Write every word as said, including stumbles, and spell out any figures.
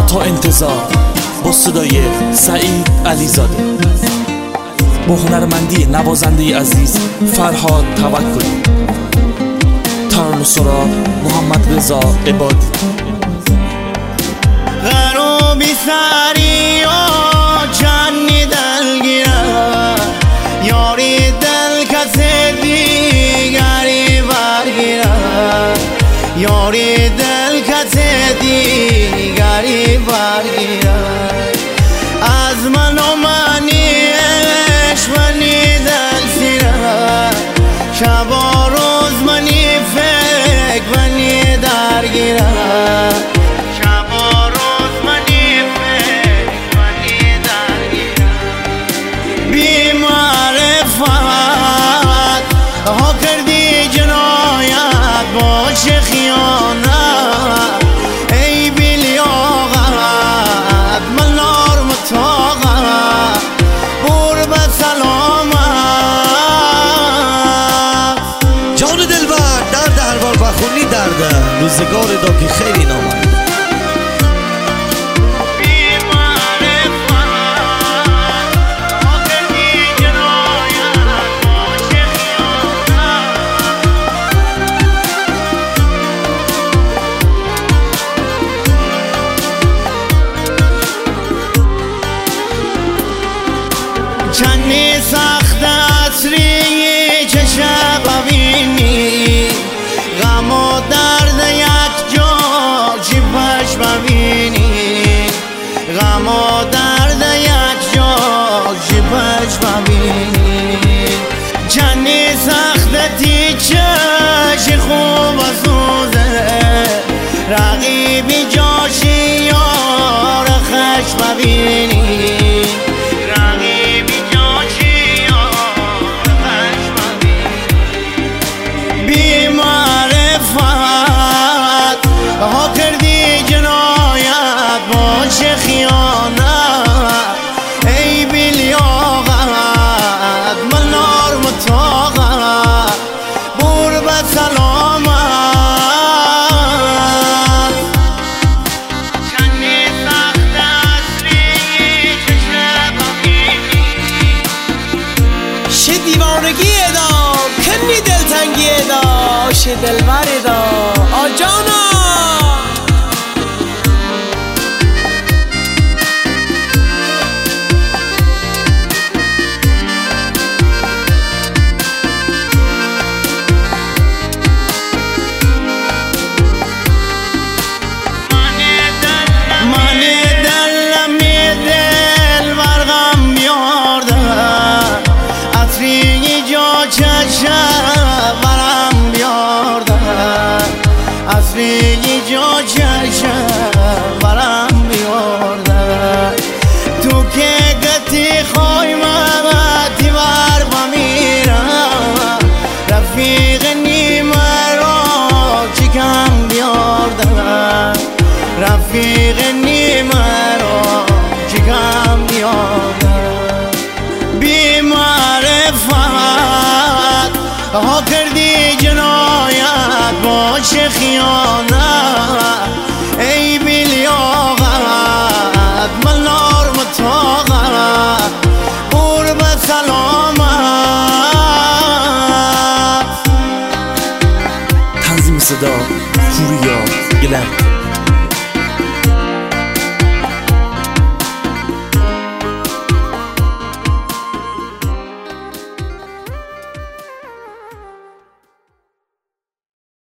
تا انتظار با صدای سعید علیزاده، با هنرمندی نوازنده عزیز فرهاد توکلی، ترانه سرا محمد رضا عبادی. غروبی سری و جانی دلگیره، یاری دل کس دیگری برگیره، یاری دل کس دیگری برگیره. از من و منیش منی دل سیره، شب و روز منی فکر منی درگیره، شب و روز منی فکر منی درگیره. بی معرفت ها کردی جنایت، باشه خیانت ای بی لیاقت، من نار متاقت بور به سلامت. جان دلبر درد هر بار بخونی درده، روزگار دا که خیلی نامد. چندی سخت عصری چشم ببینی، غم و درد یک جا جیبش ببینی، غم و درد یک جا جیبش ببینی. چندی سخت تی چشی خوب سوزه، رقیبی جاشی یار خش ببینی، ها کردی جنایت باشه خیانت ای بی لیاقت، من نار متاقت بور به سلامت. چندی سخت عصری چشم ببینی، شه دیوانگی دا کنی دلتنگی دا، شه دلبر دا آجانا. برم بیارده اصلی جا چشم برم بیارده، تو که گتی خوی مغتی بر بمیرم، رفیق نیمه را چکم بیارده، رفیق نیمه را چکم بیارده. بی معرفت ها کردی جنایت باشه خیانت ای بی لیاقت، من نار متاقت بور به سلامت. تنظیم صدا پوریا گلند.